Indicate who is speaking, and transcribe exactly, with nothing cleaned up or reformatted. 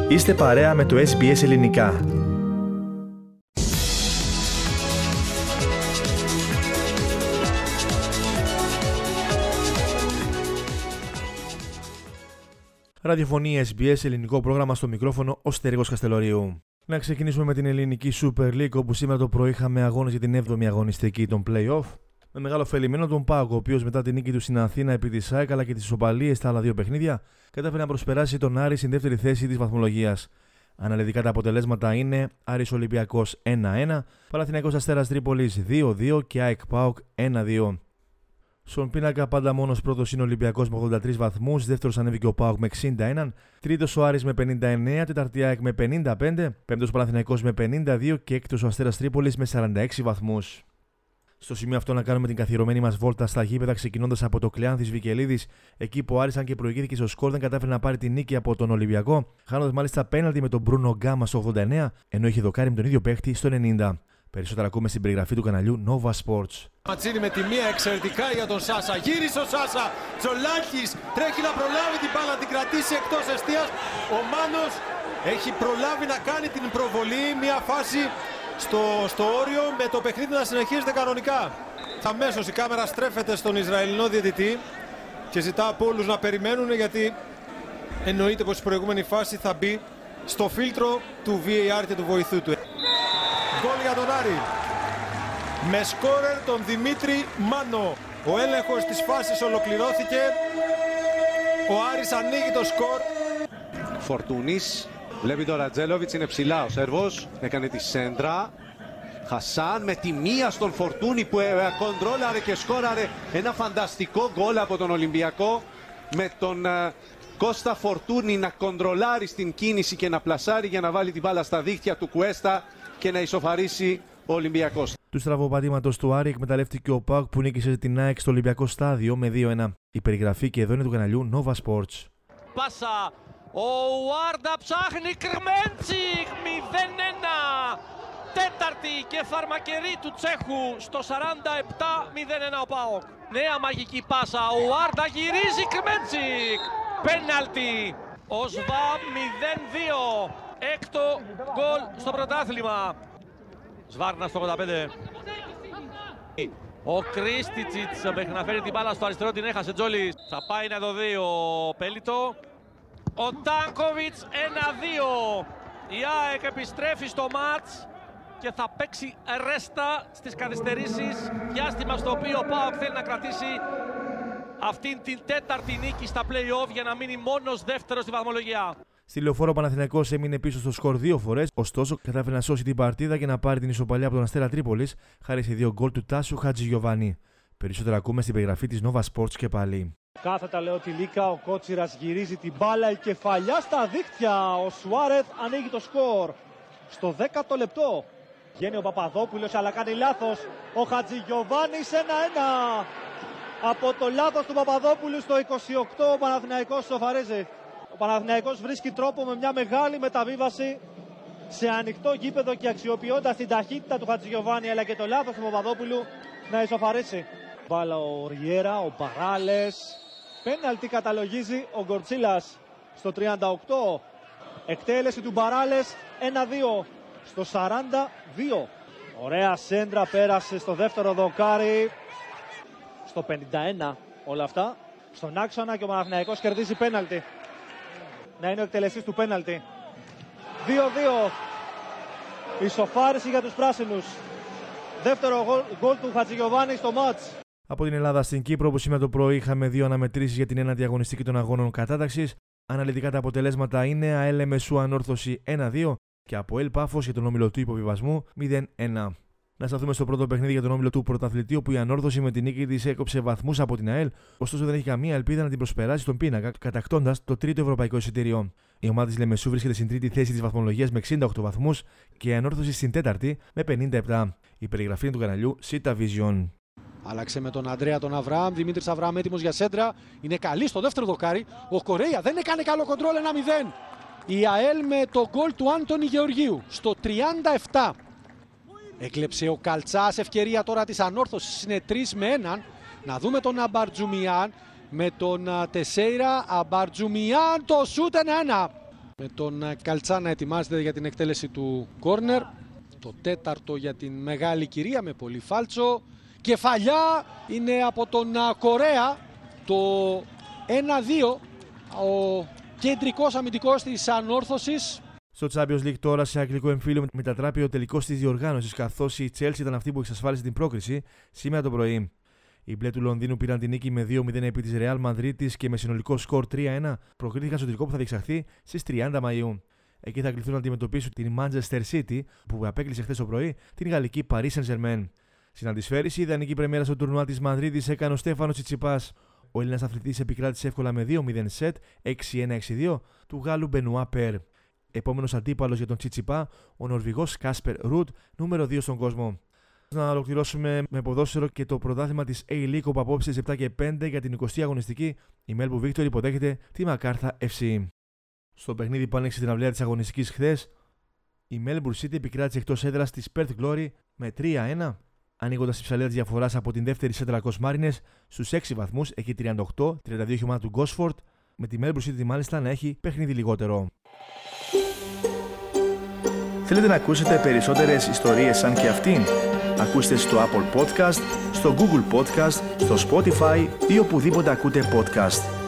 Speaker 1: Είστε παρέα με το ες μπι ες Ελληνικά. Ραδιοφωνία ες μπι ες, ελληνικό πρόγραμμα, στο μικρόφωνο ο Στέργος Καστελορίου. Να ξεκινήσουμε με την ελληνική Super League, όπου σήμερα το πρωί είχαμε αγώνες για την έβδομη αγωνιστική των play-off. Με μεγάλο ωφελημένο τον ΠΑΟΚ, ο οποίος μετά την νίκη του στην Αθήνα επί της ΑΕΚ αλλά και τις ισοπαλίες στα άλλα δύο παιχνίδια, κατάφερε να προσπεράσει τον Άρη στην δεύτερη θέση της βαθμολογίας. Αναλυτικά τα αποτελέσματα είναι Άρης Ολυμπιακός ένα ένα, Παναθηναϊκός Αστέρας Τρίπολης δύο δύο και ΑΕΚ ΠΑΟΚ ένα δύο. Στον πίνακα πάντα μόνος πρώτος είναι ο Ολυμπιακός με ογδόντα τρεις βαθμούς, δεύτερος ανέβηκε ο ΠΑΟΚ με εξήντα ένα, τρίτος ο Άρης με πενήντα εννέα, τέταρτη ΑΕΚ με πενήντα πέντε, πέμπτος ο Παναθηναϊκός με πενήντα δύο και έκτος ο Αστέρας Τρίπολης με σαράντα έξι βαθμούς. Στο σημείο αυτό να κάνουμε την καθιερωμένη μας βόλτα στα γήπεδα, ξεκινώντας από το Κλεάνθης Βικελίδης, εκεί που ο Άρης, αν και προηγήθηκε στο σκορ, δεν κατάφερε να πάρει την νίκη από τον Ολυμπιακό, χάνοντας μάλιστα πέναλτι με τον Μπρούνο Γκάμα στο ογδόντα εννέα, ενώ είχε δοκάρει με τον ίδιο παίχτη στο ενενήντα. Περισσότερα ακούμε στην περιγραφή του καναλιού Nova Sports.
Speaker 2: Ματσίνη με τη μία εξαιρετικά για τον Σάσα. Γύρισε ο Σάσα. Τζολάκης τρέχει να προλάβει την μπάλα, την κρατήσει εκτός εστίας. Ο Μάνος έχει προλάβει να κάνει την προβολή. Μια φάση στο, στο όριο με το παιχνίδι να συνεχίζεται κανονικά. Αμέσως η κάμερα στρέφεται στον Ισραηλινό διαιτητή και ζητά από όλους να περιμένουν, γιατί εννοείται πως η προηγούμενη φάση θα μπει στο φίλτρο του βι έι αρ και του βοηθού του. Γκολ για τον Άρη. Με σκόρερ τον Δημήτρη Μάνο. Ο έλεγχος της φάσης ολοκληρώθηκε. Ο Άρης ανοίγει το σκορ.
Speaker 3: Φορτούνης. Βλέπει τον Ρατζέλοβιτς, είναι ψηλά ο Σέρβος. Έκανε τη σέντρα. Χασάν με τη μία στον Φορτούνη που κοντρόλαρε και σκόραρε ένα φανταστικό γκολ από τον Ολυμπιακό. Με τον Κώστα Φορτούνη να κοντρολάρει στην κίνηση και να πλασάρει για να βάλει την μπάλα στα δίχτυα του Κουέστα και να ισοφαρίσει ο Ολυμπιακός.
Speaker 1: Του στραβοπατήματος του Άρη εκμεταλλεύτηκε ο ΠΑΟΚ που νίκησε την ΑΕΚ στο Ολυμπιακό Στάδιο με δύο ένα. Η περιγραφή και εδώ είναι του καναλιού Nova Sports.
Speaker 4: Πάσα, ο Ουάρντα ψάχνει, Κρμέντσικ, μηδέν ένα. Τέταρτη και φαρμακερή του Τσέχου στο σαράντα επτά μηδέν ένα ο ΠΑΟΚ. Νέα μαγική πάσα, ο Ουάρντα γυρίζει, Κρμέντσικ. Πέναλτι, ο Σβάμ μηδέν δύο. Έκτο γκολ στο πρωτάθλημα. Σβάρνα στο ογδόντα πέντε. Ο Κρίστιτσιτς μέχρι να φέρει την μπάλα στο αριστερό, την έχασε Τζόλης. Θα πάει να το δει ο Πέλιτο. Ο Τάνκοβιτς ένα δύο. Η ΑΕΚ επιστρέφει στο μάτς και θα παίξει ρέστα στις καθυστερήσεις. Διάστημα στο οποίο ο ΠΑΟΚ θέλει να κρατήσει αυτήν την τέταρτη νίκη στα play-off για να μείνει μόνος δεύτερος στη βαθμολογία.
Speaker 1: Στη Λεωφόρο ο Παναθηναϊκός έμεινε πίσω στο σκορ δύο φορές, ωστόσο κατάφερε να σώσει την παρτίδα και να πάρει την ισοπαλία από τον Αστέρα Τρίπολης, χάρη σε δύο γκολ του Τάσου Χατζηγιοβάνι. Περισσότερα ακούμε στην περιγραφή της Nova Sports και πάλι.
Speaker 5: Κάθετα λέω τη Λίκα, ο Κότσιρας γυρίζει την μπάλα, η κεφαλιά στα δίχτυα, ο Σουάρεθ ανοίγει το σκορ. Στο δέκατο λεπτό βγαίνει ο Παπαδόπουλος αλλά κάνει λάθος, ο Χατζηγιοβάνις ένα ένα. Από το λάθος του Παπαδόπουλου στο είκοσι οκτώ ο Παναθηναϊκός σοφαρίζει. Ο Παναθηναϊκός βρίσκει τρόπο με μια μεγάλη μεταβίβαση σε ανοιχτό γήπεδο και αξιοποιώντας την ταχύτητα του Χατζηγιοβάνι αλλά και το λάθος του Παπαδόπουλου να ισοφαρίσει. Μπάλα ο Ριέρα, ο Παράλες. Πέναλτι καταλογίζει ο Γκορτσίλας στο τριάντα οκτώ. Εκτέλεση του Παράλες ένα δύο στο σαράντα δύο. Ωραία σέντρα, πέρασε στο δεύτερο δοκάρι. Στο πενήντα ένα όλα αυτά. Στον άξονα και ο Παναθηναϊκός κερδίζει πέναλτι. Να είναι ο εκτελεστής του πέναλτι. δύο δύο. Ισοφάριση για τους πράσινους. Δεύτερο γκολ, γκολ του Χατζηγιοβάνι στο μάτς.
Speaker 1: Από την Ελλάδα στην Κύπρο, που σήμερα το πρωί είχαμε δύο αναμετρήσεις για την ένατη αγωνιστική των αγώνων κατάταξης. Αναλυτικά τα αποτελέσματα είναι ΑΕΛ Μεσού Ανόρθωση ένα δύο και ΑΠΟΕΛ Πάφος για τον όμιλο του υποβιβασμού μηδέν ένα. Να σταθούμε στο πρώτο παιχνίδι για τον όμιλο του πρωταθλητή, όπου η Ανόρθωση με την νίκη της έκοψε βαθμούς από την ΑΕΛ, ωστόσο δεν έχει καμία ελπίδα να την προσπεράσει στον πίνακα, κατακτώντας το τρίτο ευρωπαϊκό εισιτήριο. Η ομάδα της Λεμεσού βρίσκεται στην τρίτη θέση της βαθμολογίας με εξήντα οκτώ βαθμούς και η Ανόρθωση στην τέταρτη με πενήντα επτά. Η περιγραφή είναι του καναλιού Sita Vision.
Speaker 6: Άλλαξε με τον Ανδρέα τον Αβραάμ. Δημήτρης Αβραάμ έτοιμος για σέντρα. Είναι καλή στο δεύτερο δοκάρι. Ο Κορέια δεν έκανε καλό κοντρόλ, ένα μηδέν. Η ΑΕΛ με το γκολ του Άντωνη Γεωργίου στο τριάντα επτά. Έκλεψε ο Καλτσάς, ευκαιρία τώρα της Ανόρθωσης, είναι τρεις με έναν. Να δούμε τον Αμπαρτζουμιάν με τον Τεσέιρα. Αμπαρτζουμιάν, το σούτ ένα ένα. Με τον Καλτσά να ετοιμάζεται για την εκτέλεση του κόρνερ. Το τέταρτο για την μεγάλη κυρία με πολύ φάλτσο. Κεφαλιά είναι από τον Κορέα. Το ένα δύο. Ο κεντρικός αμυντικός της ανόρθωσης.
Speaker 1: Στο Champions League τώρα, σε αγγλικό εμφύλιο, μετατράπει ο τελικός της διοργάνωσης, καθώς η Chelsea ήταν αυτή που εξασφάλισε την πρόκριση σήμερα το πρωί. Οι μπλε του Λονδίνου πήραν την νίκη με δύο μηδέν επί της Real Madrid και με συνολικό σκορ τρία ένα προκρίθηκαν στο τελικό που θα διεξαχθεί στις τριάντα Μαΐου. Εκεί θα κληθούν να αντιμετωπίσουν την Manchester City, που απέκλεισε χθες το πρωί την γαλλική Paris Saint-Germain. Στην αντισφαίριση, η ιδανική πρεμιέρα στο τουρνουά της Μαδρίτης έκανε ο Στέφανος Τσιτσιπάς. Ο Έλληνας αθλητής επικράτησε εύκολα με δύο μηδέν σετ, έξι ένα έξι δύο του Γάλλου Μπενουά Περ. Επόμενος αντίπαλος για τον Τσιτσιπά, ο Νορβηγός Κάσπερ Ρουτ, νούμερο δύο στον κόσμο. Να ολοκληρώσουμε με ποδόσφαιρο και το πρωτάθλημα της A-League, όπου απόψε στις επτά και πέντε για την εικοστή αγωνιστική η Melbourne Victory υποδέχεται τη Μακάρθα εφ σι. Στο παιχνίδι που άνοιξε την αυλαία της αγωνιστικής χθες, η Melbourne City επικράτησε εκτός έδρας της Perth Glory με τρία ένα, ανοίγοντας τη ψαλίδα της διαφοράς από την δεύτερη Central Coast Mariners στους έξι βαθμούς, έχει τριάντα οκτώ τριάντα δύο η ομάδα του Gosford, με τη Melbourne City μάλιστα να έχει παιχνίδι λιγότερο.
Speaker 7: Θέλετε να ακούσετε περισσότερες ιστορίες σαν και αυτήν? Ακούστε στο Apple Podcast, στο Google Podcast, στο Spotify ή οπουδήποτε ακούτε podcast.